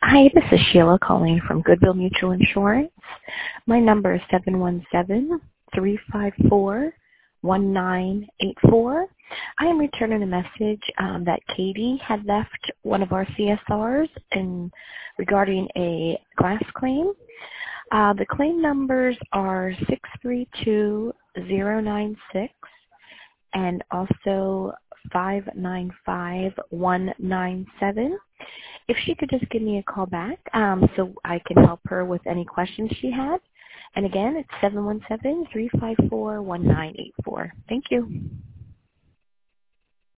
Hi, this is Sheila calling from Goodwill Mutual Insurance. My number is 717-354-1984. I am returning a message that Katie had left one of our CSRs regarding a glass claim. The claim numbers are 632096 and also 595197. If she could just give me a call back so I can help her with any questions she had. And again, it's 717-354-1984. Thank you.